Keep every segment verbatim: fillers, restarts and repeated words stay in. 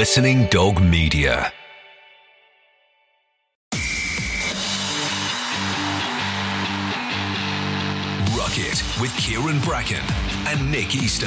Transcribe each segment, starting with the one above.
Listening Dog Media. Ruck It with Kieran Bracken and Nick Easter.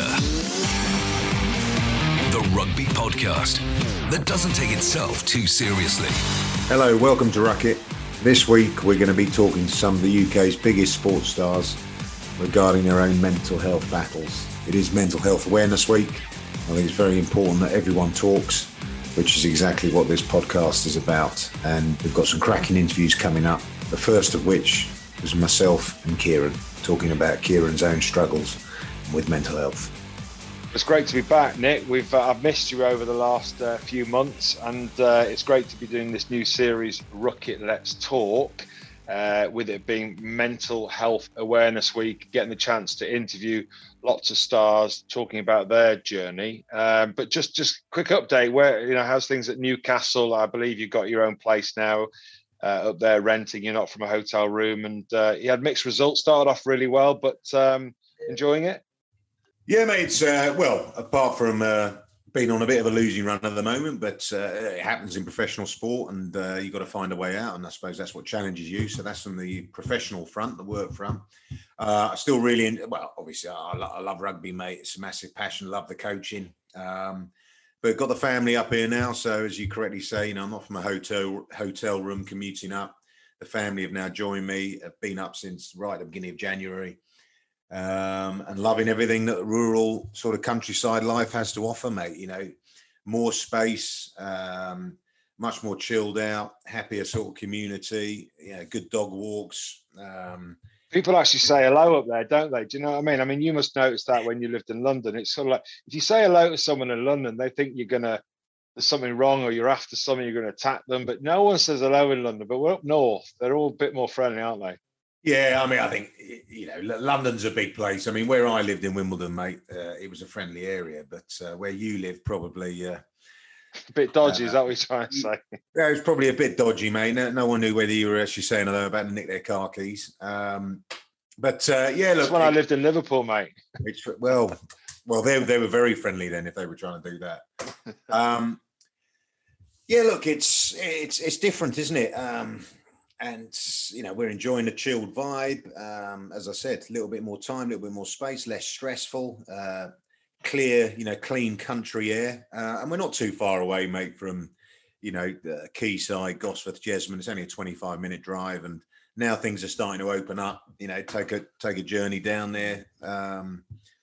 The rugby podcast that doesn't take itself too seriously. Hello, welcome to Ruck It. This week we're going to be talking to some of the U K's biggest sports stars regarding their own mental health battles. It is Mental Health Awareness Week. I think it's very important that everyone talks, which is exactly what this podcast is about. And we've got some cracking interviews coming up, the first of which is myself and Kieran, talking about Kieran's own struggles with mental health. It's great to be back, Nick. We've uh, I've missed you over the last uh, few months, and uh, it's great to be doing this new series, Ruck It, Let's Talk, uh, with it being Mental Health Awareness Week, getting the chance to interview lots of stars, talking about their journey. Um, but just just quick update, where you know how's things at Newcastle? I believe you've got your own place now uh, up there renting. You're not from a hotel room, and uh, you had mixed results. Started off really well, but um, enjoying it. Yeah, mate. It's, uh, well, apart from uh, being on a bit of a losing run at the moment, but uh, it happens in professional sport, and uh, you've got to find a way out. And I suppose that's what challenges you. So that's from the professional front, the work front. Uh, I still really, in, well, obviously, I, lo- I love rugby, mate. It's a massive passion. Love the coaching. Um, but got the family up here now. So as you correctly say, you know, I'm not from a hotel hotel room commuting up. The family have now joined me. I've been up since right at the beginning of January. Um, and loving everything that rural sort of countryside life has to offer, mate. You know, more space, um, much more chilled out, happier sort of community, you know, good dog walks. Um, People actually say hello up there, don't they? Do you know what I mean? I mean, you must notice that when you lived in London. It's sort of like, if you say hello to someone in London, they think you're going to, there's something wrong or you're after something, you're going to attack them. But no one says hello in London. But we're up north. They're all a bit more friendly, aren't they? Yeah, I mean, I think, you know, London's a big place. I mean, where I lived in Wimbledon, mate, uh, it was a friendly area. But uh, where you live, probably... Uh, a bit dodgy, uh, is that what you're trying to say? Yeah, it was probably a bit dodgy, mate. No, no one knew whether you were actually saying hello about to nick their car keys. Um, but, uh, yeah, look... That's when it, I lived in Liverpool, mate. It's, well, well, they, they were very friendly then if they were trying to do that. Um, yeah, look, it's, it's, it's different, isn't it? Um And, you know, we're enjoying a chilled vibe. Um, as I said, a little bit more time, a little bit more space, less stressful, uh, clear, you know, clean country air. Uh, and we're not too far away, mate, from, you know, the Quayside, Gosforth, Jesmond. It's only a twenty-five minute drive. And now things are starting to open up, you know, take a take a journey down there. Um,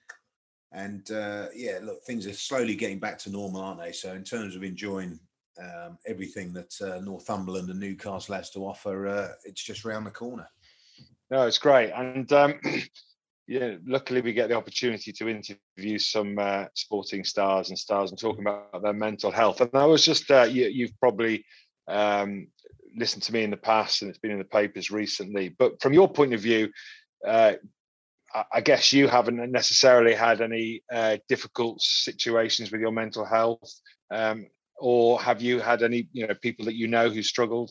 and, uh, yeah, look, things are slowly getting back to normal, aren't they? So in terms of enjoying Um, everything that uh, Northumberland and Newcastle has to offer, uh, it's just round the corner. No, it's great. And um, yeah, luckily we get the opportunity to interview some uh, sporting stars and stars and talking about their mental health. And I was just, uh, you, you've probably um, listened to me in the past and it's been in the papers recently. But from your point of view, uh, I, I guess you haven't necessarily had any uh, difficult situations with your mental health. Um, Or have you had any, you know, people that you know who struggled?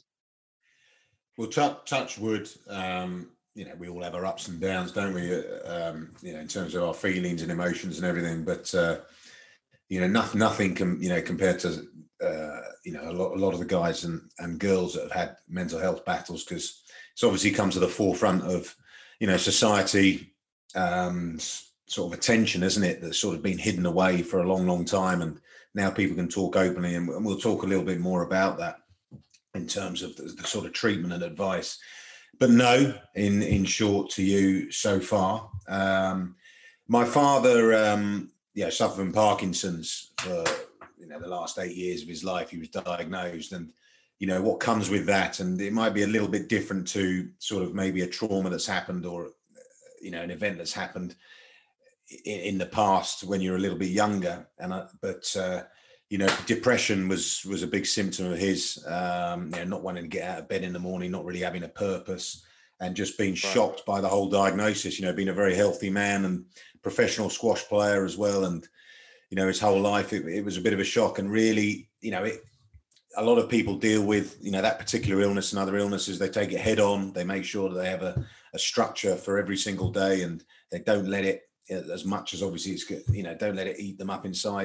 Well, touch, touch wood, um, you know, we all have our ups and downs, don't we? Um, you know, in terms of our feelings and emotions and everything. But, uh, you know, nothing, nothing can, you know, compared to, uh, you know, a lot, a lot of the guys and, and girls that have had mental health battles, because it's obviously come to the forefront of, you know, society um, sort of attention, isn't it? That's sort of been hidden away for a long, long time. And now people can talk openly, and we'll talk a little bit more about that in terms of the, the sort of treatment and advice. But no, in, in short to you so far, um, my father, um, yeah, suffered from Parkinson's for, you know, the last eight years of his life. He was diagnosed, and, you know, what comes with that. And it might be a little bit different to sort of maybe a trauma that's happened, or, you know, an event that's happened in, in the past when you're a little bit younger. And I, but uh, you know, depression was was a big symptom of his. Um, you know, not wanting to get out of bed in the morning, not really having a purpose, and just being Right. shocked by the whole diagnosis. You know, being a very healthy man and professional squash player as well, and, you know, his whole life it, it was a bit of a shock. And really, you know, it, a lot of people deal with, you know, that particular illness and other illnesses. They take it head on. They make sure that they have a, a structure for every single day, and they don't let it, as much as obviously it's, you know, don't let it eat them up inside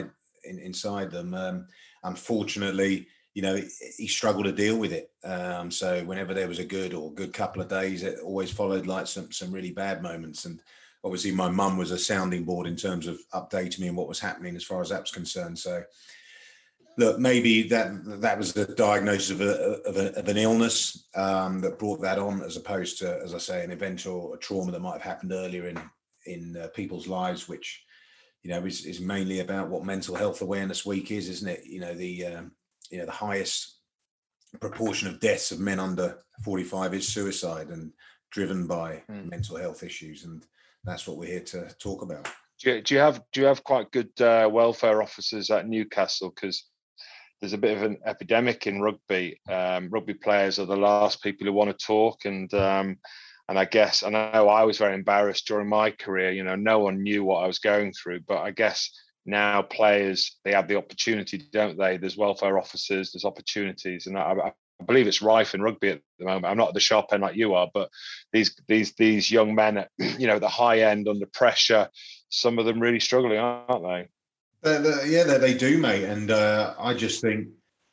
in, inside them. Um, unfortunately, you know, he, he struggled to deal with it. Um, so whenever there was a good or good couple of days, it always followed like some some really bad moments. And obviously, my mum was a sounding board in terms of updating me on what was happening as far as that was concerned. So, look, maybe that that was the diagnosis of, a, of, a, of an illness um, that brought that on, as opposed to, as I say, an event or a trauma that might have happened earlier in in uh, people's lives, which, you know, is, is mainly about what Mental Health Awareness Week is, isn't it? You know, the um, you know the highest proportion of deaths of men under forty-five is suicide, and driven by mm. mental health issues, and that's what we're here to talk about. Do you, do you have do you have quite good uh, welfare officers at Newcastle? Because there's a bit of an epidemic in rugby. Um, rugby players are the last people who want to talk, and um, and I guess I know I was very embarrassed during my career. You know, no one knew what I was going through, but I guess now players, they have the opportunity, don't they? There's welfare officers, there's opportunities, and I, I believe it's rife in rugby at the moment. I'm not at the sharp end like you are, but these these these young men at, you know, the high end under pressure, some of them really struggling, aren't they? Uh, the, yeah, they, they do, mate. And uh, I just think,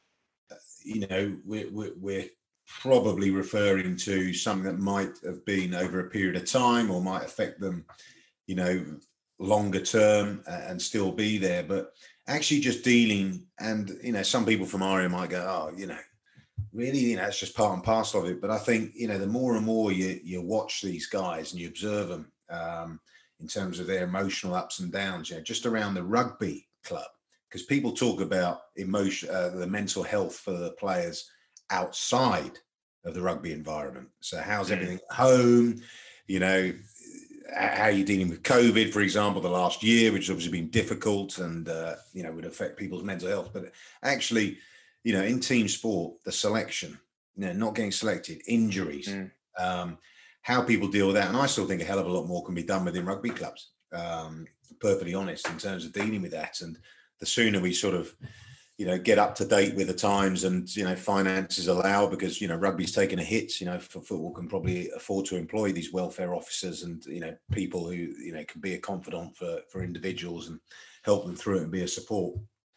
you know, we're, we're, we're probably referring to something that might have been over a period of time or might affect them, you know, longer term and still be there. But actually just dealing, and, you know, some people from ARIA might go, oh, you know, really, you know, it's just part and parcel of it. But I think, you know, the more and more you, you watch these guys and you observe them, um, in terms of their emotional ups and downs, you know, just around the rugby club, because people talk about emotion, uh, the mental health for the players outside of the rugby environment. So how's everything at home? You know, how are you dealing with COVID, for example, the last year, which has obviously been difficult and, uh, you know, would affect people's mental health. But actually, you know, in team sport, the selection, you know, not getting selected, injuries, mm. um, how people deal with that. And I still think a hell of a lot more can be done within rugby clubs, um, perfectly honest, in terms of dealing with that. And the sooner we sort of, you know, get up to date with the times and, you know, finances allow, because, you know, rugby's taken a hit, you know, football can probably afford to employ these welfare officers and, you know, people who, you know, can be a confidant for, for individuals and help them through it and be a support,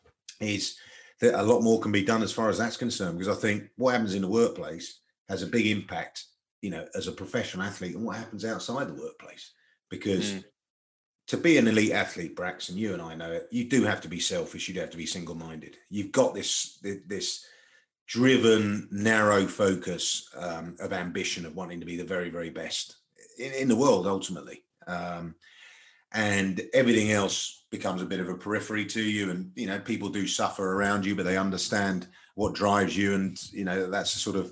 is that a lot more can be done as far as that's concerned. Because I think what happens in the workplace has a big impact, you know, as a professional athlete, and what happens outside the workplace. Because mm. to be an elite athlete, Brax, and you and I know it, you do have to be selfish. You do have to be single-minded. You've got this this driven, narrow focus um, of ambition of wanting to be the very, very best in, in the world, ultimately. Um, and everything else becomes a bit of a periphery to you. And, you know, people do suffer around you, but they understand what drives you. And, you know, that's the sort of,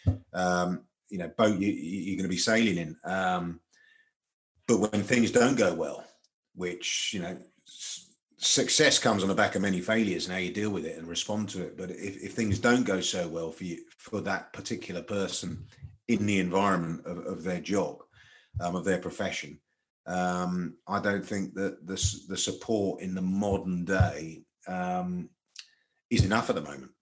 um, you know, boat you, you're going to be sailing in. Um, but when things don't go well, which, you know, s- success comes on the back of many failures and how you deal with it and respond to it. But if, if things don't go so well for you, for that particular person in the environment of, of their job, um, of their profession, um, I don't think that the, the support in the modern day um, is enough at the moment.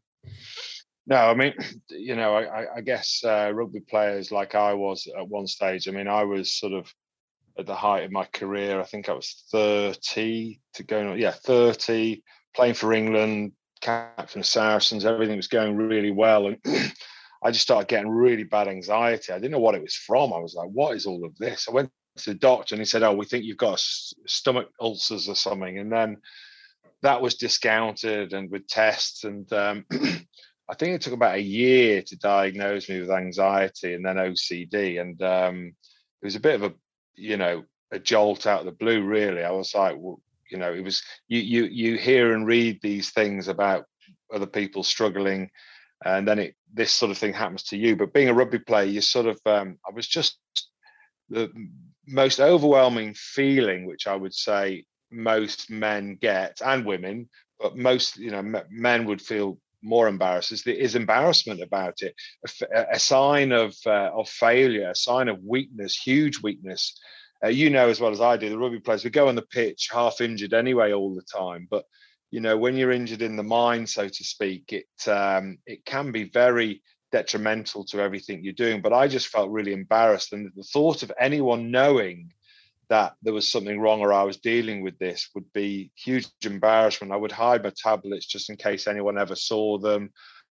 No, I mean, you know, I, I guess uh, rugby players like I was at one stage, I mean, I was sort of at the height of my career. I think I was thirty to going on, yeah, thirty, playing for England, captain of Saracens, everything was going really well. And I just started getting really bad anxiety. I didn't know what it was from. I was like, what is all of this? I went to the doctor and he said, oh, we think you've got stomach ulcers or something. And then that was discounted and with tests. And um, I think it took about a year to diagnose me with anxiety and then O C D. And um, it was a bit of a, you know, a jolt out of the blue, really. I was like, well, you know, it was, you, you, you hear and read these things about other people struggling, and then it, this sort of thing happens to you. But being a rugby player, you sort of, um, I was just the most overwhelming feeling, which I would say most men get, and women, but most, you know, men would feel more embarrassed, is, is embarrassment about it, a, a sign of uh, of failure, a sign of weakness, huge weakness. Uh, you know as well as I do, the rugby players, we go on the pitch half injured anyway all the time. But, you know, when you're injured in the mind, so to speak, it um, it can be very detrimental to everything you're doing. But I just felt really embarrassed. And the thought of anyone knowing that there was something wrong or I was dealing with this would be huge embarrassment. I would hide my tablets just in case anyone ever saw them.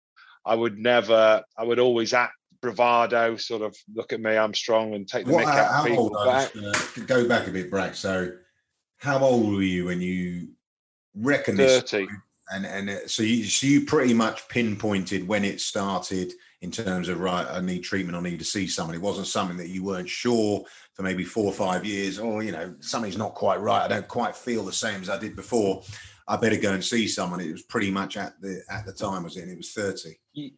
I would never, I would always act bravado, sort of look at me, I'm strong, and take the What, mick out how of people. old, I was, uh, go back a bit, Brack. So how old were you when you reckon this? thirty. And and so you, so you pretty much pinpointed when it started in terms of, right, I need treatment, I need to see someone. It wasn't something that you weren't sure for maybe four or five years, or, you know, something's not quite right, I don't quite feel the same as I did before, I better go and see someone. It was pretty much at the at the time, was it? And it was thirty.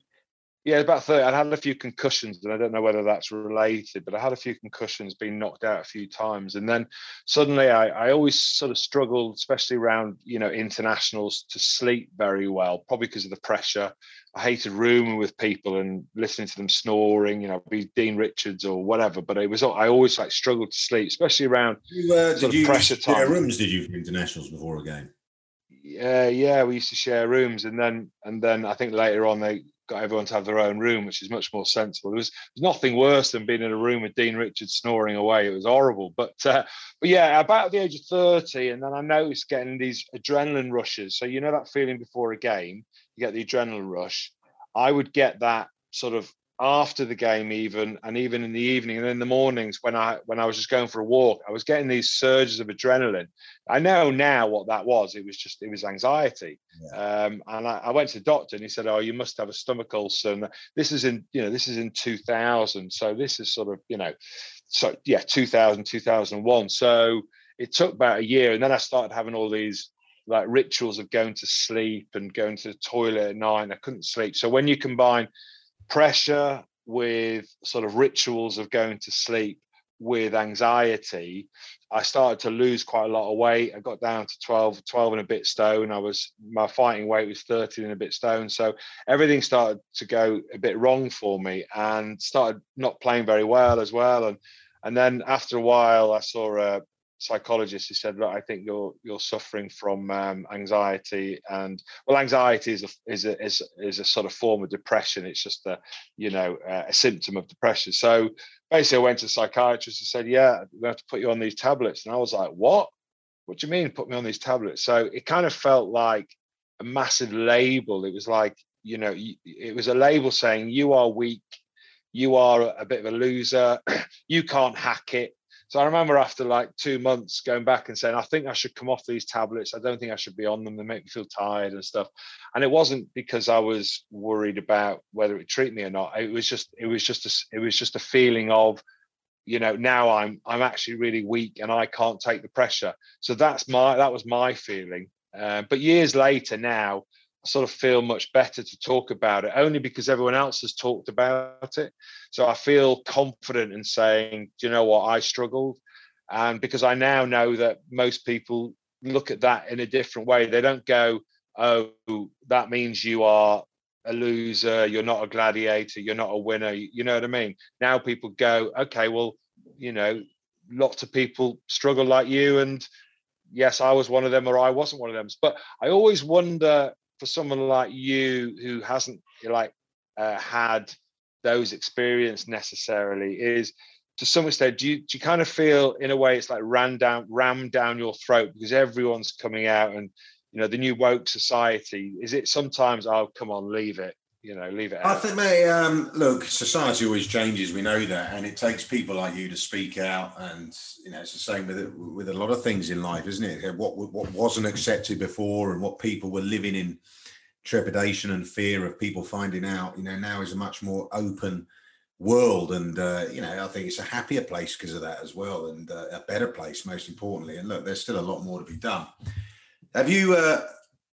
Yeah, about thirty. I'd had a few concussions, and I don't know whether that's related, but I had a few concussions, been knocked out a few times. And then suddenly I, I always sort of struggled, especially around, you know, internationals, to sleep very well, probably because of the pressure. I hated rooming with people and listening to them snoring, you know, be Dean Richards or whatever. But it was, I always like struggled to sleep, especially around You, uh, sort did you of pressure share time. rooms, did you, for internationals before a game? Yeah, yeah, we used to share rooms, and then and then I think later on they got everyone to have their own room, which is much more sensible. There was nothing worse than being in a room with Dean Richards snoring away. It was horrible. But uh, but yeah, about the age of thirty, and then I noticed getting these adrenaline rushes. So you know that feeling before a game, you get the adrenaline rush. I would get that sort of after the game, even, and even in the evening and in the mornings when I when I was just going for a walk, I was getting these surges of adrenaline. I know now what that was. It was just it was anxiety. Yeah. Um, and I, I went to the doctor, and he said, "Oh, you must have a stomach ulcer." And this is in you know this is in two thousand, so this is sort of you know, so yeah, two thousand, two thousand one. So it took about a year, and then I started having all these like rituals of going to sleep and going to the toilet at night. And I couldn't sleep. So when you combine pressure with sort of rituals of going to sleep with anxiety, I started to lose quite a lot of weight. I got down to twelve, twelve and a bit stone. I was, my fighting weight was thirteen and a bit stone. So everything started to go a bit wrong for me, and started not playing very well as well. And, and then after a while, I saw a psychologist who said, "Look, I think you're you're suffering from um, anxiety." And well, anxiety is a is a is, is a sort of form of depression. It's just a you know uh, a symptom of depression. So basically, I went to a psychiatrist and said, "Yeah, we have to put you on these tablets." And I was like, "What? What do you mean put me on these tablets?" So it kind of felt like a massive label. It was like you know it was a label saying you are weak, you are a bit of a loser, you can't hack it. So I remember after like two months going back and saying, I think I should come off these tablets. I don't think I should be on them. They make me feel tired and stuff. And it wasn't because I was worried about whether it would treat me or not. It was just, it was just, a, it was just a feeling of, you know, now I'm, I'm actually really weak and I can't take the pressure. So that's my, that was my feeling. Uh, but years later now, I sort of feel much better to talk about it, only because everyone else has talked about it. So I feel confident in saying, do you know what, I struggled. And because I now know that most people look at that in a different way. They don't go, oh, that means you are a loser, you're not a gladiator, you're not a winner. You know what I mean? Now people go, okay, well, you know, lots of people struggle like you. And yes, I was one of them, or I wasn't one of them. But I always wonder, for someone like you who hasn't like uh, had those experiences necessarily, is to some extent, do you, do you kind of feel in a way it's like ran down, rammed down your throat because everyone's coming out and, you know, the new woke society? Is it sometimes, oh, come on, leave it, you know, leave it out? I think, mate, um, look, society always changes. We know that. And it takes people like you to speak out. And, you know, it's the same with it, with a lot of things in life, isn't it? What, what wasn't accepted before and what people were living in trepidation and fear of people finding out, you know, now is a much more open world. And, uh, you know, I think it's a happier place because of that as well. And uh, a better place, most importantly. And look, there's still a lot more to be done. Have you, uh,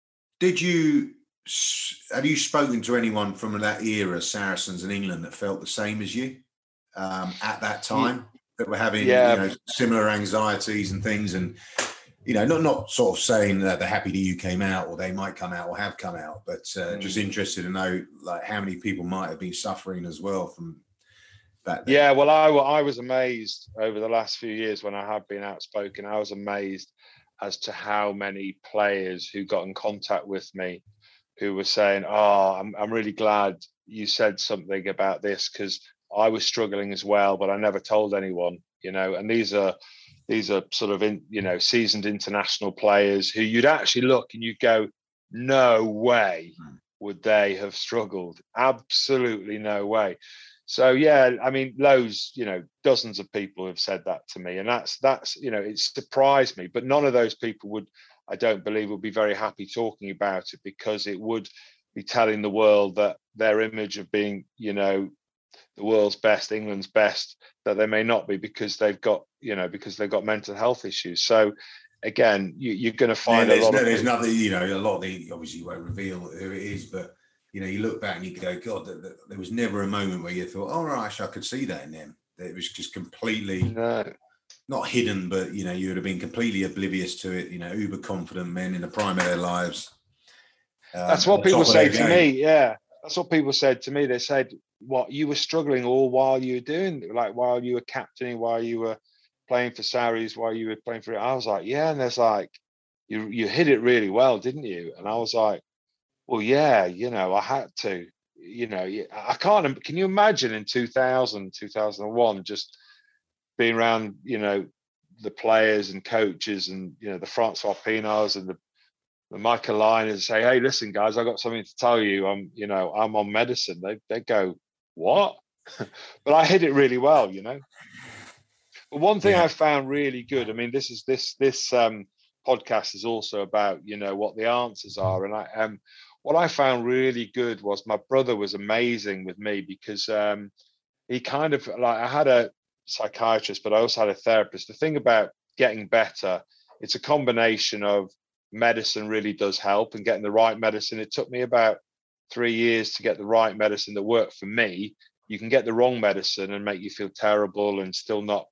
did you, have you spoken to anyone from that era, Saracens in England, that felt the same as you um, at that time, that were having yeah. you know, similar anxieties and things? And, you know, not not sort of saying that they're happy that you came out or they might come out or have come out, but uh, mm. just interested to know like how many people might have been suffering as well from back then. Yeah, well, I, I was amazed over the last few years when I have been outspoken. I was amazed as to how many players who got in contact with me who were saying, oh, I'm, I'm really glad you said something about this because I was struggling as well, but I never told anyone, you know. And these are these are sort of in, you know, seasoned international players who you'd actually look and you go, no way would they have struggled. Absolutely no way. So yeah, I mean, loads, you know, dozens of people have said that to me, and that's that's you know, it surprised me. But none of those people would, I don't believe, would be very happy talking about it, because it would be telling the world that their image of being, you know, the world's best, England's best, that they may not be, because they've got, you know, because they've got mental health issues. So again, you, you're going to find yeah, a lot no, of there's nothing, you know, a lot of the, obviously you won't reveal who it is, but you know, you look back and you go, God, th- th- there was never a moment where you thought, oh, right, I could see that in them. It was just completely no. not hidden, but you know, you would have been completely oblivious to it. You know, uber confident men in the prime of their lives. Um, That's what people say to me. Yeah, that's what people said to me. They said, "What, you were struggling all while you were doing, like while you were captaining, while you were playing for Sarries, while you were playing for it." I was like, "Yeah," and there's like, "You you hit it really well, didn't you?" And I was like, "Well, yeah, you know, I had to." You know, I can't. Can you imagine in two thousand, two thousand one, just being around, you know, the players and coaches and, you know, the Francois Pienaars and the, the Michael Liners and say, "Hey, listen, guys, I got something to tell you. I'm, you know, I'm on medicine." They they go, "What?" But I hit it really well, you know. But one thing yeah. I found really good. I mean, this is this this um, podcast is also about, you know, what the answers are, and I um what I found really good was my brother was amazing with me, because um, he kind of, like, I had a psychiatrist, but I also had a therapist. The thing about getting better, it's a combination of medicine really does help, and getting the right medicine. It took me about three years to get the right medicine that worked for me. You can get the wrong medicine and make you feel terrible and still not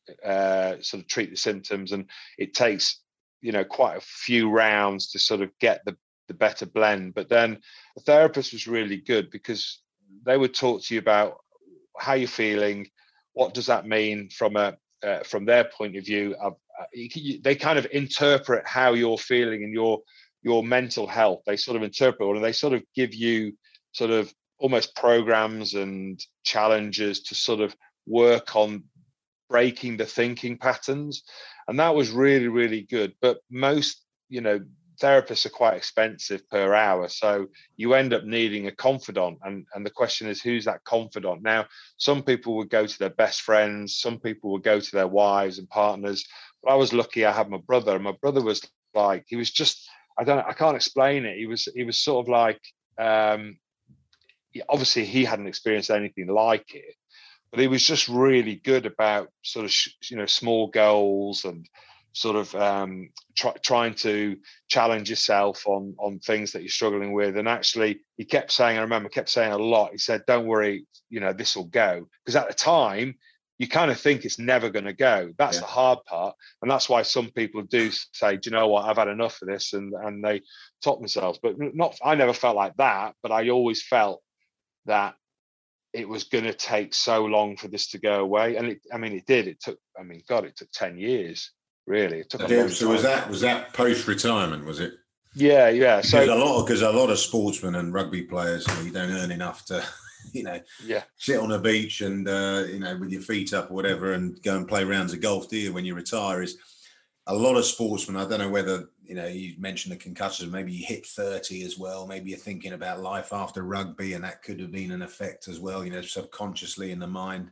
uh, sort of treat the symptoms. And it takes, you know, quite a few rounds to sort of get the, the better blend. But then the therapist was really good, because they would talk to you about how you're feeling, what does that mean from a uh, from their point of view. Of, uh, you, they kind of interpret how you're feeling and your your mental health. They sort of interpret it, and they sort of give you sort of almost programs and challenges to sort of work on breaking the thinking patterns. And that was really, really good. But most, you know, therapists are quite expensive per hour, so you end up needing a confidant, and and the question is, who's that confidant? Now, some people would go to their best friends, some people would go to their wives and partners, but I was lucky I had my brother, and my brother was like, he was just, I don't I can't explain it. He was he was sort of like, um obviously he hadn't experienced anything like it, but he was just really good about sort of, you know, small goals and sort of um, try, trying to challenge yourself on on things that you're struggling with. And actually, he kept saying, I remember, kept saying a lot. He said, "Don't worry, you know, this will go." Because at the time, you kind of think it's never going to go. That's yeah. the hard part, and that's why some people do say, "Do you know what? I've had enough of this," and and they top themselves. But not, I never felt like that. But I always felt that it was going to take so long for this to go away, and it, I mean, it did. It took, I mean, God, it took ten years. Really, it took a long so time. was that was that post retirement? Was it? Yeah, yeah. Because so a lot because a lot of sportsmen and rugby players, you know, you don't earn enough to, you know, yeah, sit on a beach and uh, you know, with your feet up or whatever, and go and play rounds of golf. Do you when you retire? Is a lot of sportsmen. I don't know whether, you know, you mentioned the concussions. Maybe you hit thirty as well. Maybe you're thinking about life after rugby, and that could have been an effect as well. You know, subconsciously in the mind.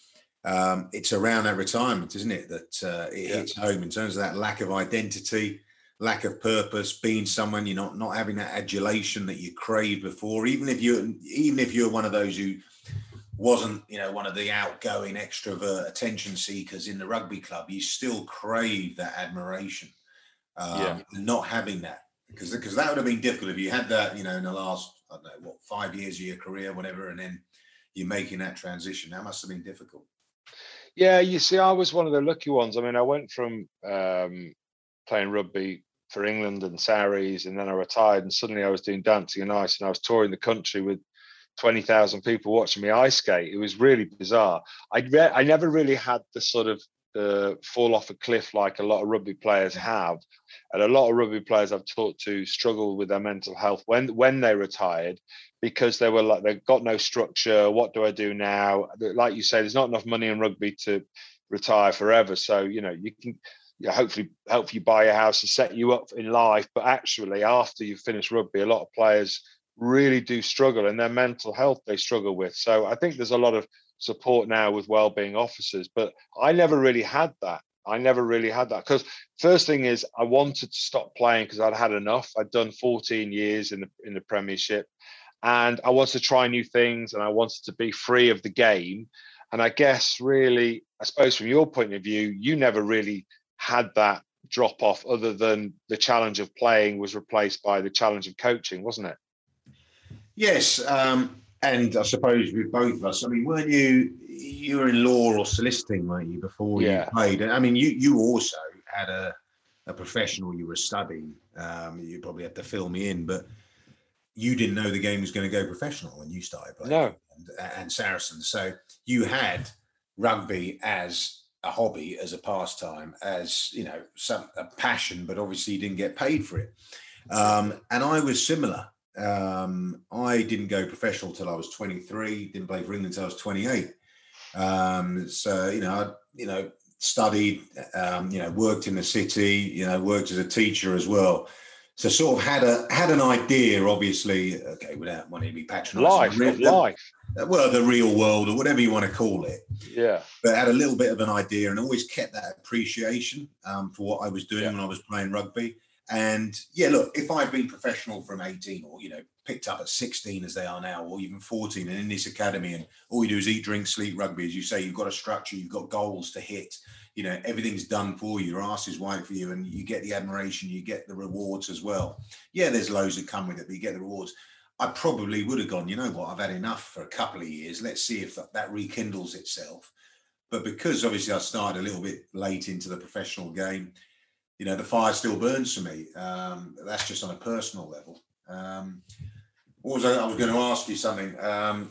Um, it's around that retirement, isn't it, that uh, it yeah. hits home in terms of that lack of identity, lack of purpose, being someone you're not not having that adulation that you craved before. Even if you even if you're one of those who wasn't, you know, one of the outgoing extrovert attention seekers in the rugby club, you still crave that admiration. Um, yeah. and not having that, because because that would have been difficult if you had that, you know, in the last, I don't know, what, five years of your career, whatever, and then you're making that transition. That must have been difficult. Yeah, you see, I was one of the lucky ones. I mean, I went from um, playing rugby for England and Sarries, and then I retired, and suddenly I was doing dancing and ice, and I was touring the country with twenty thousand people watching me ice skate. It was really bizarre. I re- I never really had the sort of the fall off a cliff like a lot of rugby players have, and a lot of rugby players I've talked to struggle with their mental health when when they retired, because they were like, they've got no structure. What do I do now? Like you say, there's not enough money in rugby to retire forever. So, you know, you can you know, hopefully help you buy a house and set you up in life. But actually, after you finish rugby, a lot of players really do struggle, and their mental health they struggle with. So I think there's a lot of support now with wellbeing officers, but I never really had that. I never really had that because first thing is I wanted to stop playing because I'd had enough. I'd done fourteen years in the in the Premiership, and I wanted to try new things, and I wanted to be free of the game. And I guess really, I suppose from your point of view, you never really had that drop off, other than the challenge of playing was replaced by the challenge of coaching, wasn't it? Yes, um, and I suppose with both of us, I mean, weren't you? You were in law or soliciting, weren't you, before Yeah. you played? I mean, you you also had a a professional you were studying. Um, you probably had to fill me in, but you didn't know the game was going to go professional when you started playing. No. And, and Saracens. So you had rugby as a hobby, as a pastime, as, you know, some a passion, but obviously you didn't get paid for it. Um, and I was similar. Um, I didn't go professional till I was twenty-three, didn't play for England till I was twenty-eight. Um, so, you know, I, you know, studied, um, you know, worked in the city, you know, worked as a teacher as well. So sort of had a had an idea, obviously, okay, without wanting to be patronising. Life, the, of life. Well, the real world or whatever you want to call it. Yeah. But had a little bit of an idea and always kept that appreciation um, for what I was doing Yeah. when I was playing rugby. And yeah, look, if I'd been professional from eighteen or, you know, picked up at sixteen as they are now, or even fourteen and in this academy, and all you do is eat, drink, sleep rugby, as you say, you've got a structure, you've got goals to hit, you know, everything's done for you, your ass is white for you, and you get the admiration, you get the rewards as well. Yeah, there's loads that come with it, but you get the rewards. I probably would have gone, you know what, I've had enough for a couple of years. Let's see if that, that rekindles itself. But because obviously I started a little bit late into the professional game, you know, the fire still burns for me. Um, that's just on a personal level. Um, what was I, I was going to ask you something. Um,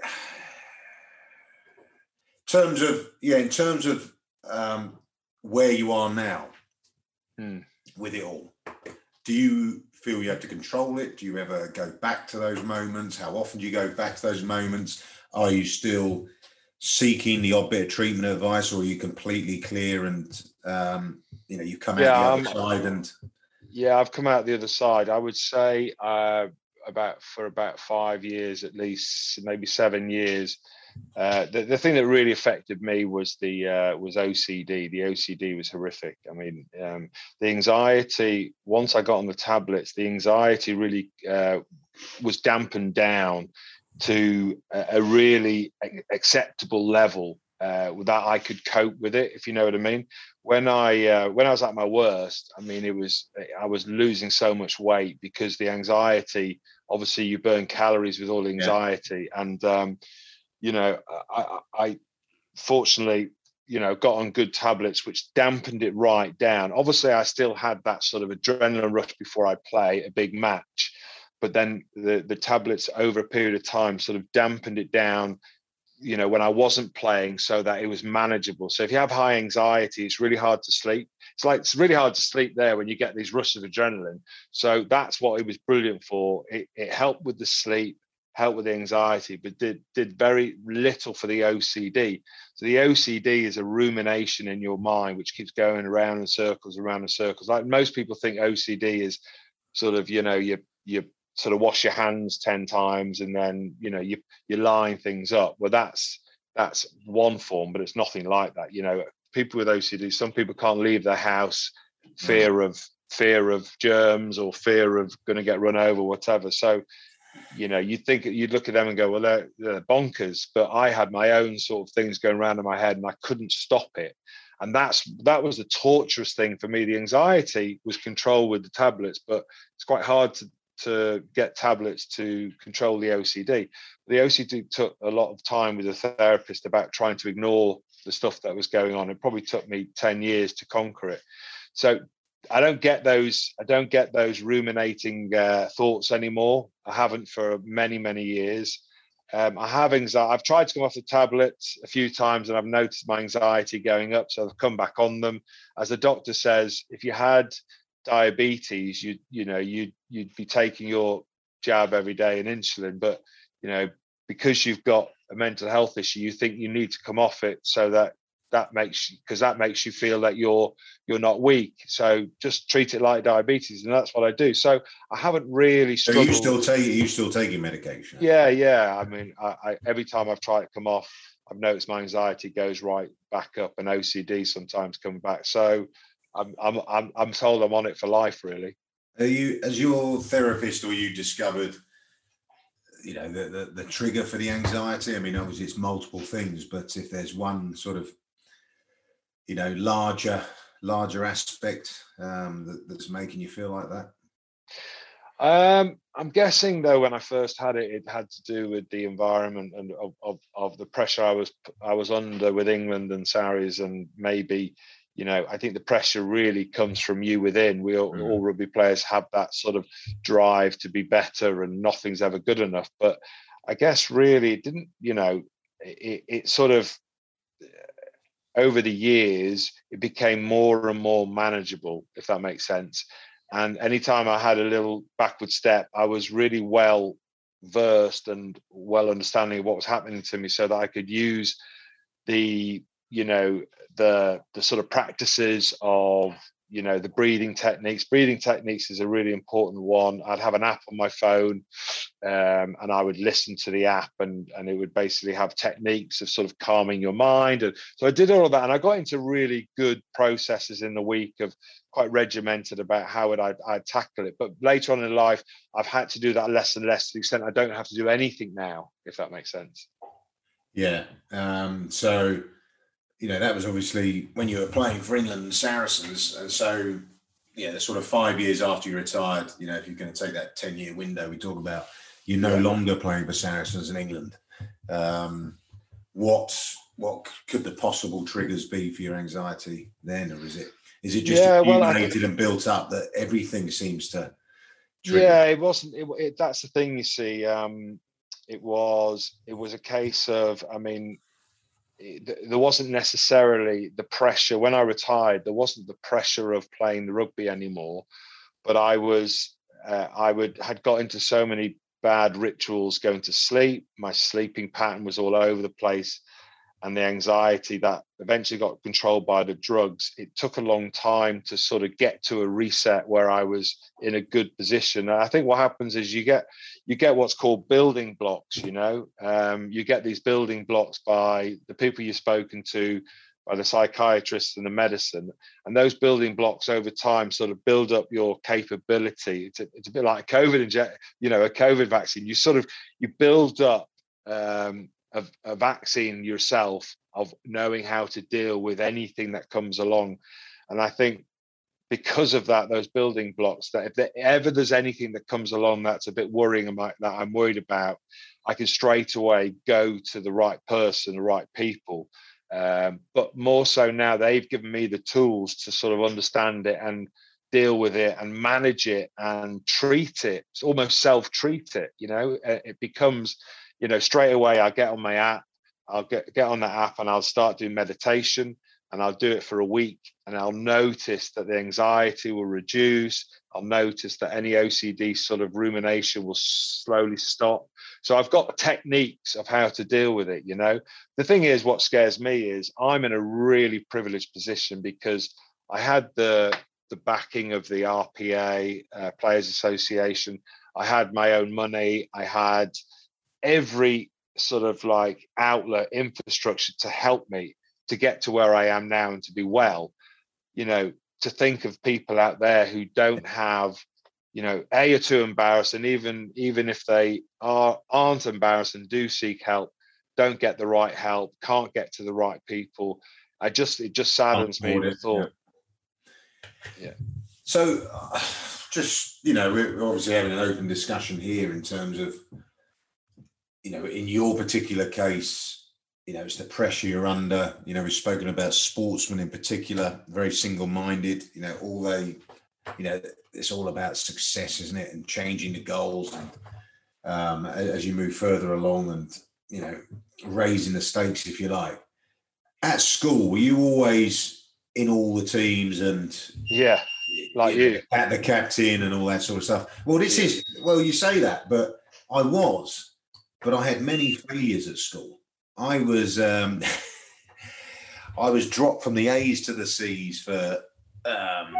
in terms of, yeah, in terms of um, where you are now Hmm. with it all, do you feel you have to control it? Do you ever go back to those moments? How often do you go back to those moments? Are you still seeking the odd bit of treatment advice, or are you completely clear and um, you know, you come Yeah, out the other um, side? And Yeah, I've come out the other side. I would say uh, about for about five years at least, maybe seven years. Uh, the, the thing that really affected me was the uh, was O C D. The O C D was horrific. I mean, um, the anxiety. Once I got on the tablets, the anxiety really uh, was dampened down to a, a really acceptable level uh, that I could cope with it, if you know what I mean. When I uh, when I was at my worst, I mean, it was I was losing so much weight because the anxiety. Obviously, you burn calories with all the anxiety, yeah. and um, you know, I, I fortunately, you know, got on good tablets, which dampened it right down. Obviously, I still had that sort of adrenaline rush before I play a big match, but then the the tablets over a period of time sort of dampened it down, you know, when I wasn't playing, so that it was manageable. So if you have high anxiety, it's really hard to sleep. It's like, it's really hard to sleep there when you get these rushes of adrenaline. So that's what it was brilliant for. It, it helped with the sleep, helped with the anxiety, but did did very little for the O C D. So the O C D is a rumination in your mind, which keeps going around in circles, around in circles. Like most people think O C D is sort of, you know, you you sort of wash your hands ten times and then, you know, you you're lining things up. Well, that's that's one form, but it's nothing like that. You know, people with O C D, some people can't leave their house, fear of fear of germs or fear of going to get run over, whatever. So, you know, you'd think, you'd look at them and go, well, they're, they're bonkers. But I had my own sort of things going around in my head and I couldn't stop it. And that's that was the torturous thing for me. The anxiety was controlled with the tablets, but it's quite hard to to get tablets to control the O C D. The O C D took a lot of time with a therapist about trying to ignore the stuff that was going on. It probably took me ten years to conquer it. So I don't get those, I don't get those ruminating uh, thoughts anymore. I haven't for many, many years. Um, I have anxiety. I've tried to come off the tablets a few times and I've noticed my anxiety going up. So I've come back on them. As the doctor says, if you had diabetes, you you know, you'd, you'd be taking your jab every day and insulin. But, you know, because you've got a mental health issue, you think you need to come off it so that that makes because that makes you feel that you're you're not weak. So just treat it like diabetes, and that's what I do. So I haven't really struggled. So you still take you still taking medication? Yeah, yeah. I mean, I, I every time I've tried to come off, I've noticed my anxiety goes right back up, and O C D sometimes come back. So I'm I'm I'm I'm told I'm on it for life, really. Are you, as your therapist, or you discovered, you know, the, the the trigger for the anxiety? I mean, obviously it's multiple things, but if there's one sort of, you know, larger larger aspect um, that, that's making you feel like that? Um, I'm guessing though, when I first had it, it had to do with the environment and of, of, of the pressure I was I was under with England and Sarries, and maybe, you know, I think the pressure really comes from you within. We all, mm. all rugby players have that sort of drive to be better, and nothing's ever good enough. But I guess really it didn't, you know, it, it sort of, over the years, it became more and more manageable, if that makes sense. And anytime I had a little backward step, I was really well versed and well understanding of what was happening to me, so that I could use the, you know, the the sort of practices of, you know, the breathing techniques. Breathing techniques is a really important one. I'd have an app on my phone, um, and I would listen to the app, and, and it would basically have techniques of sort of calming your mind. And so I did all of that, and I got into really good processes in the week of quite regimented about how would I I'd tackle it. But later on in life, I've had to do that less and less, to the extent I don't have to do anything now, if that makes sense. Yeah. Um, so, you know, that was obviously when you were playing for England and Saracens. And so, yeah, the sort of five years after you retired, you know, if you're going to take that ten-year window we talk about, you're no yeah. longer playing for Saracens in England. Um, what what could the possible triggers be for your anxiety then? Or is it is it just yeah, accumulated well, and built up that everything seems to trigger? Yeah, it wasn't. It, it, that's the thing, you see. Um, it was it was a case of, I mean, there wasn't necessarily the pressure when I retired. There wasn't the pressure of playing the rugby anymore, but I was, uh, I would had got into so many bad rituals going to sleep. My sleeping pattern was all over the place, and the anxiety that eventually got controlled by the drugs. It took a long time to sort of get to a reset where I was in a good position. And I think what happens is you get you get what's called building blocks. You know, um, you get these building blocks by the people you've spoken to, by the psychiatrists and the medicine, and those building blocks over time sort of build up your capability. It's a, it's a bit like a COVID inject, you know, a COVID vaccine. You sort of you build up. Um, A, a vaccine yourself of knowing how to deal with anything that comes along. And I think because of that, those building blocks, that if there, ever there's anything that comes along that's a bit worrying about, that I'm worried about, I can straight away go to the right person, the right people. Um, but more so now, they've given me the tools to sort of understand it and deal with it and manage it and treat it. It's almost self-treat it, you know, it becomes, you know, straight away I'll get on my app, I'll get, get on that app and I'll start doing meditation, and I'll do it for a week, and I'll notice that the anxiety will reduce. I'll notice that any O C D sort of rumination will slowly stop. So I've got techniques of how to deal with it, you know. The thing is, what scares me is I'm in a really privileged position because I had the, the backing of the R P A, uh, Players Association. I had my own money. I had every sort of like outlet infrastructure to help me to get to where I am now and to be well. You know, to think of people out there who don't have, you know, A, are too embarrassed, and even even if they are aren't embarrassed and do seek help, don't get the right help, can't get to the right people. I just it just saddens me the thought. Yeah. yeah. So, uh, just you know, we're obviously having an open discussion here in terms of, you know, in your particular case, you know, it's the pressure you're under. You know, we've spoken about sportsmen in particular, very single-minded. You know, all they, you know, it's all about success, isn't it? And changing the goals, and um, as you move further along, and you know, raising the stakes, if you like. At school, were you always in all the teams and yeah, like you, you know, at the captain and all that sort of stuff? Well, this yeah. is well, you say that, but I was. But I had many failures at school. I was, um, I was dropped from the A's to the C's for um,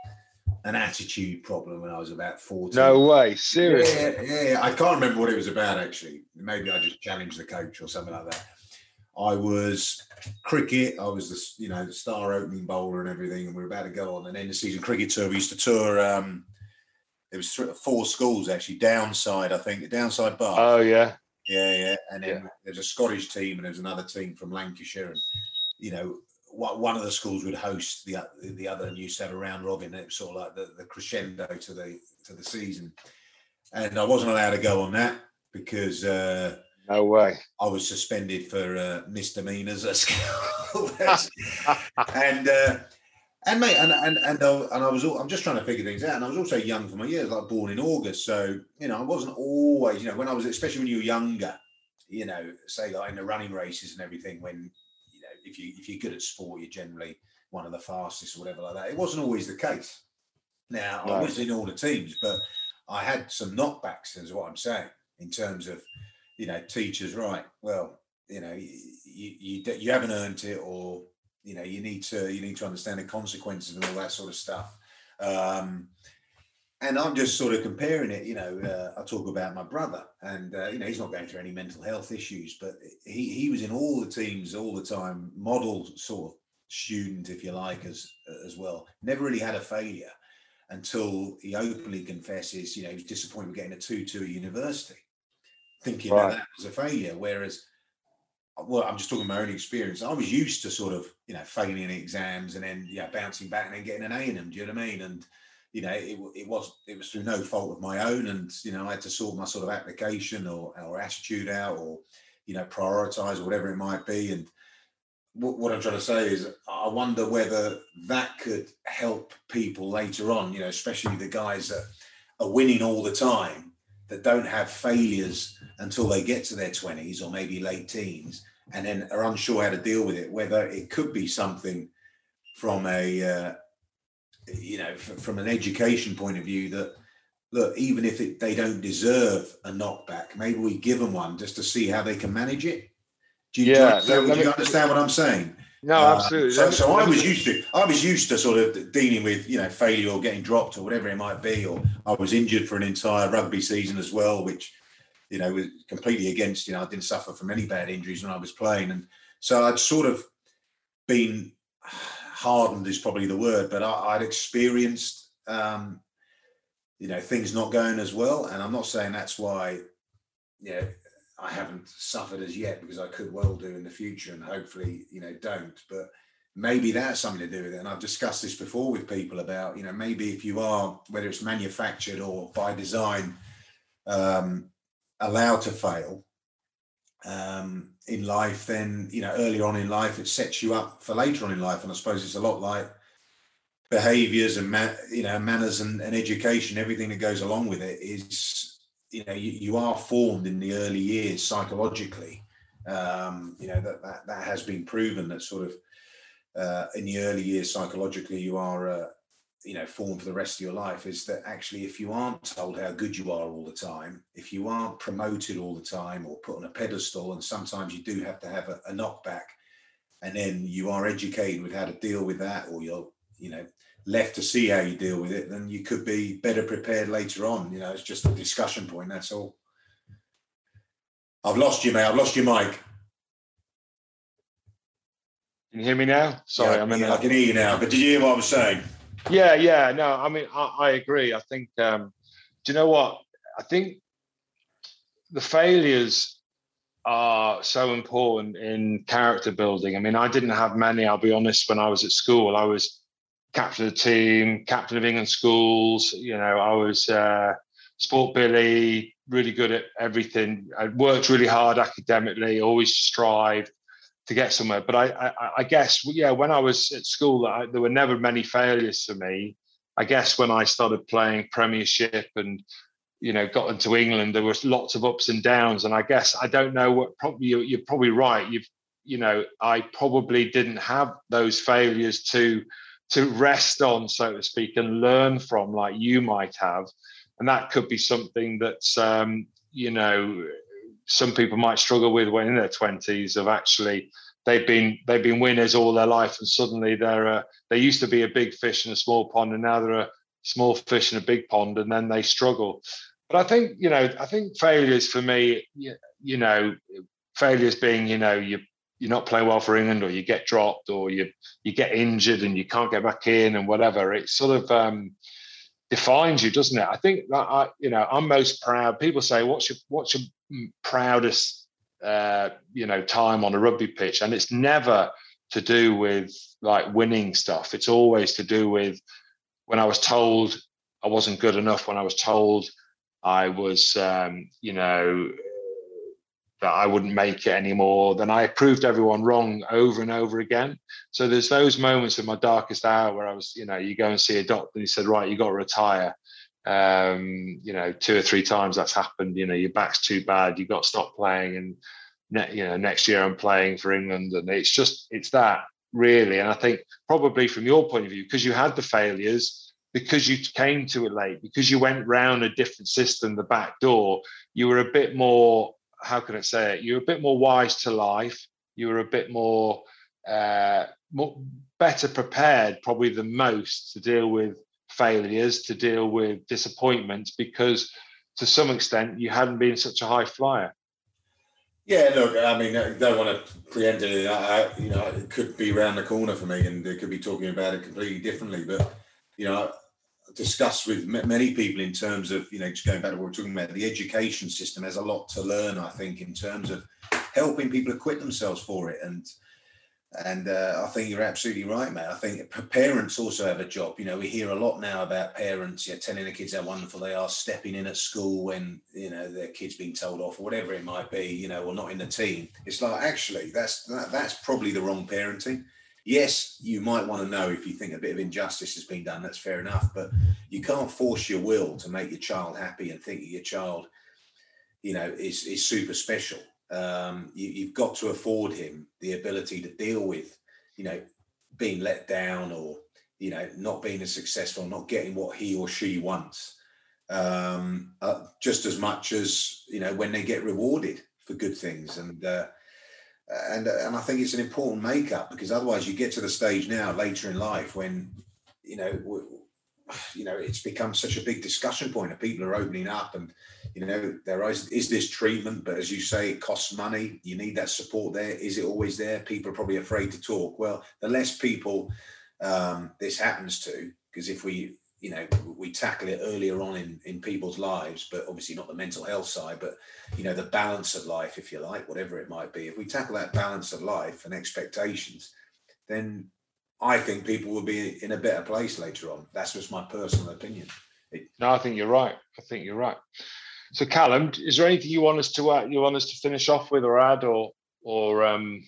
an attitude problem when I was about fourteen. No way, seriously? Yeah, yeah, I can't remember what it was about, actually. Maybe I just challenged the coach or something like that. I was cricket. I was the, you know, the star opening bowler and everything, and we were about to go on an end of season cricket tour. We used to tour, um, it was four schools, actually, Downside, I think, Downside Bath. Oh, yeah. Yeah, yeah. And then Yeah. there's a Scottish team and there's another team from Lancashire. And, you know, one of the schools would host the the other, and you used to have a round robin. It was sort of like the, the crescendo to the to the season. And I wasn't allowed to go on that because uh, no way. I was suspended for uh, misdemeanors at school. and uh, and mate, and and and I, and I was all, I'm just trying to figure things out. And I was also young for my years, like born in August, so you know I wasn't always, you know, when I was, especially when you were younger, you know, say like in the running races and everything, when you know if you if you're good at sport, you're generally one of the fastest or whatever like that. It wasn't always the case. Now no. I was in all the teams, but I had some knockbacks, is what I'm saying, in terms of, you know, teachers, right? Well, you know, you you, you haven't earned it, or you know, you need to you need to understand the consequences and all that sort of stuff. Um, and I'm just sort of comparing it. You know, uh, I talk about my brother, and uh, you know, he's not going through any mental health issues, but he he was in all the teams all the time, model sort of student, if you like, as as well. Never really had a failure until he openly confesses, you know, he was disappointed with getting a two two at university, thinking right. that that was a failure. Whereas, well, I'm just talking my own experience. I was used to sort of, you know, failing in exams and then, yeah, bouncing back and then getting an A in them. Do you know what I mean? And, you know, it, it was it was through no fault of my own. And, you know, I had to sort my sort of application or, or attitude out, or, you know, prioritize or whatever it might be. And what I'm trying to say is, I wonder whether that could help people later on, you know, especially the guys that are winning all the time, that don't have failures until they get to their twenties or maybe late teens, and then are unsure how to deal with it, whether it could be something from a, uh, you know, f- from an education point of view that, look, even if it, they don't deserve a knockback, maybe we give them one just to see how they can manage it. Do you, yeah, do you, understand, do you understand what I'm saying? No, absolutely. Uh, so, so I was used to, I was used to sort of dealing with, you know, failure or getting dropped or whatever it might be, or I was injured for an entire rugby season as well, which, you know, was completely against. You know, I didn't suffer from any bad injuries when I was playing, and so I'd sort of been hardened, is probably the word, but I, I'd experienced, um, you know, things not going as well, and I'm not saying that's why, you know, I haven't suffered as yet, because I could well do in the future, and hopefully, you know, don't. But maybe that's something to do with it. And I've discussed this before with people about, you know, maybe if you are, whether it's manufactured or by design, um, allowed to fail um, in life, then, you know, earlier on in life, it sets you up for later on in life. And I suppose it's a lot like behaviors and, man, you know, manners and, and education, everything that goes along with it is, you know, you, you are formed in the early years psychologically. Um, you know, that, that that has been proven, that sort of uh, in the early years psychologically you are, uh, you know, formed for the rest of your life. Is that actually, if you aren't told how good you are all the time, if you aren't promoted all the time or put on a pedestal, and sometimes you do have to have a, a knockback, and then you are educated with how to deal with that, or you're, you know, left to see how you deal with it, then you could be better prepared later on. You know, it's just a discussion point, that's all. I've lost you, mate. I've lost your mic. Can you hear me now? Sorry, yeah, I'm in. Yeah, I can hear you now. But did you hear what I was saying? Yeah, yeah. No, I mean, I, I agree. I think, um, do you know what? I think the failures are so important in character building. I mean, I didn't have many, I'll be honest, when I was at school. I was captain of the team, captain of England schools. You know, I was uh, sport billy, really good at everything. I worked really hard academically, always strived to get somewhere. But I, I, I guess, yeah, when I was at school, I, there were never many failures for me. I guess when I started playing Premiership and, you know, got into England, there was lots of ups and downs. And I guess, I don't know what, probably you're, you're probably right. You've, you know, I probably didn't have those failures to, to rest on, so to speak, and learn from, like you might have. And that could be something that's, um, you know, some people might struggle with when in their twenties, of actually they've been they've been winners all their life, and suddenly they're a, they used to be a big fish in a small pond, and now they're a small fish in a big pond, and then they struggle. But I think, you know, I think failures for me, you, you know, failures being, you know, you you're not playing well for England, or you get dropped, or you you get injured and you can't get back in, and whatever. It sort of um, defines you, doesn't it? I think that I, you know, I'm most proud. People say, "What's your what's your proudest, uh, you know, time on a rugby pitch?" And it's never to do with like winning stuff. It's always to do with when I was told I wasn't good enough. When I was told I was, um, you know, that I wouldn't make it anymore, then I proved everyone wrong over and over again. So there's those moments in my darkest hour where I was, you know, you go and see a doctor and he said, right, you got to retire. Um, you know, two or three times that's happened. You know, your back's too bad, you got to stop playing. And, ne- you know, next year I'm playing for England. And it's just, it's that really. And I think probably from your point of view, because you had the failures, because you came to it late, because you went round a different system, the back door, you were a bit more, how can I say it? You're a bit more wise to life. You were a bit more, uh, more better prepared, probably than most, to deal with failures, to deal with disappointments, because to some extent you hadn't been such a high flyer. Yeah, look, I mean, I don't want to preempt anything. I, you know, it could be around the corner for me, and they could be talking about it completely differently. But you know, discussed with many people in terms of, you know, just going back to what we're talking about, the education system has a lot to learn, I think, in terms of helping people equip themselves for it. And and uh, I think you're absolutely right, mate. I think parents also have a job. You know, we hear a lot now about parents, you know, telling the kids how wonderful they are, stepping in at school when, you know, their kid's being told off or whatever it might be, you know, or not in the team. It's like, actually, that's that, that's probably the wrong parenting. Yes, you might want to know if you think a bit of injustice has been done, that's fair enough, but you can't force your will to make your child happy and think that your child, you know, is, is super special. Um, you, you've got to afford him the ability to deal with, you know, being let down, or, you know, not being as successful, not getting what he or she wants, um, uh, just as much as, you know, when they get rewarded for good things. And, uh, And, and I think it's an important makeup, because otherwise you get to the stage now later in life when, you know, you know, it's become such a big discussion point, and people are opening up, and, you know, there is, is this treatment, but as you say, it costs money. You need that support there. Is it always there? People are probably afraid to talk. Well, the less people um, this happens to, because if we, you know, we tackle it earlier on in, in people's lives, but obviously not the mental health side, but, you know, the balance of life, if you like, whatever it might be. If we tackle that balance of life and expectations, then I think people will be in a better place later on. That's just my personal opinion. It, no, I think you're right. I think you're right. So, Callum, is there anything you want us to uh, you want us to finish off with, or add, or or um,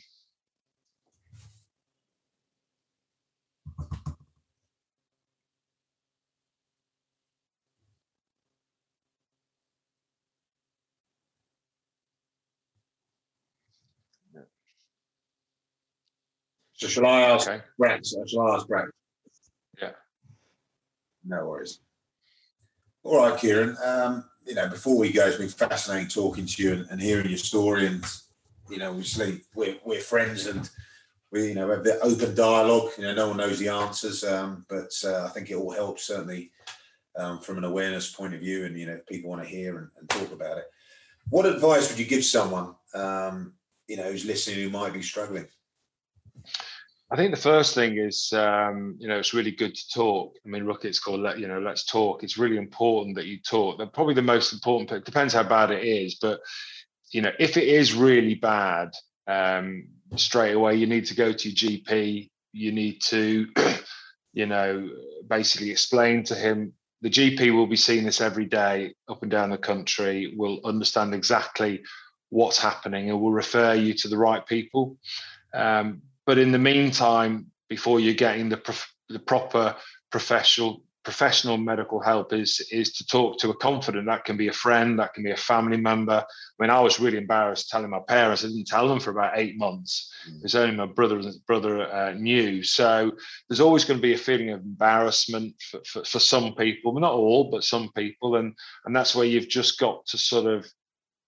So shall I ask okay. Brett? Shall I ask Brett? Yeah. No worries. All right, Kieran. Um, you know, before we go, it's been fascinating talking to you and, and hearing your story. And, you know, obviously we're, we're friends, and we, you know, have the open dialogue. You know, no one knows the answers, um, but uh, I think it all helps, certainly um, from an awareness point of view. And, you know, people want to hear and, and talk about it. What advice would you give someone, um, you know, who's listening, who might be struggling? I think the first thing is, um, you know, it's really good to talk. I mean, look, it's called, you know, let's talk. It's really important that you talk. They're probably the most important, it depends how bad it is. But, you know, if it is really bad, um, straight away, you need to go to your G P. You need to, you know, basically explain to him. The G P will be seeing this every day up and down the country, will understand exactly what's happening, and will refer you to the right people. Um, But in the meantime, before you're getting the prof- the proper professional professional medical help, is is to talk to a confidant. That can be a friend, that can be a family member. I mean, I was really embarrassed telling my parents. I didn't tell them for about eight months. Mm. It was only my brother brother uh, knew. So there's always going to be a feeling of embarrassment for, for, for some people, not all, but some people, and and that's where you've just got to sort of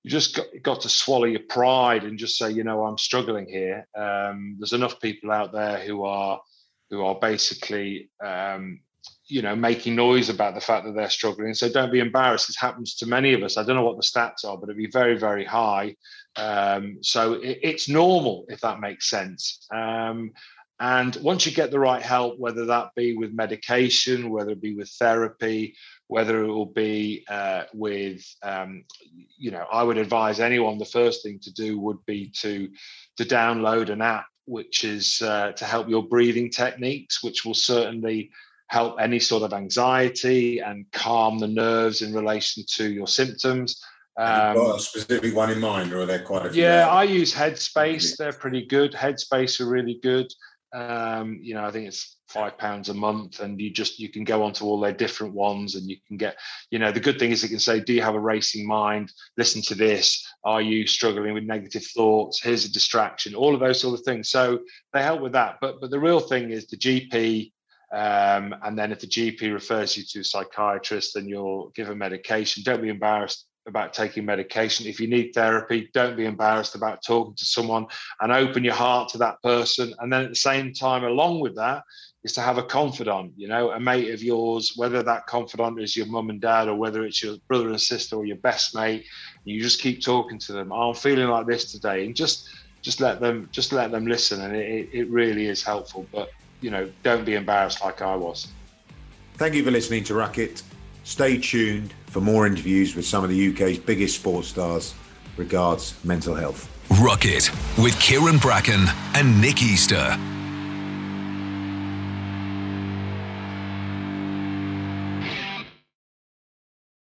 you just got, got to swallow your pride and just say, you know, I'm struggling here. Um, there's enough people out there who are who are basically, um, you know, making noise about the fact that they're struggling. So don't be embarrassed. It happens to many of us. I don't know what the stats are, but it'd be very, very high. Um, so it, it's normal, if that makes sense. Um, and once you get the right help, whether that be with medication, whether it be with therapy, whether it will be uh, with, um, you know, I would advise anyone, the first thing to do would be to, to download an app, which is uh, to help your breathing techniques, which will certainly help any sort of anxiety and calm the nerves in relation to your symptoms. Um, Have you got a specific one in mind, or are there quite a few? Yeah, I use Headspace. They're pretty good. Headspace are really good. Um, you know, I think it's five pounds a month, and you just you can go onto all their different ones, and you can get, you know, the good thing is it can say, do you have a racing mind? Listen to this. Are you struggling with negative thoughts? Here's a distraction. All of those sort of things. So they help with that. But but the real thing is the G P. Um, and then if the G P refers you to a psychiatrist, then you'll give a medication. Don't be embarrassed about taking medication. If you need therapy, don't be embarrassed about talking to someone, and open your heart to that person. And then at the same time, along with that, is to have a confidant, you know, a mate of yours, whether that confidant is your mum and dad, or whether it's your brother and sister or your best mate. You just keep talking to them. Oh, I'm feeling like this today, and just just let them just let them listen, and it, it really is helpful. But you know, don't be embarrassed like I was. Thank you for listening to Ruck It. Stay tuned for more interviews with some of the U K's biggest sports stars. Regards, mental health. Ruck It with Kieran Bracken and Nick Easter.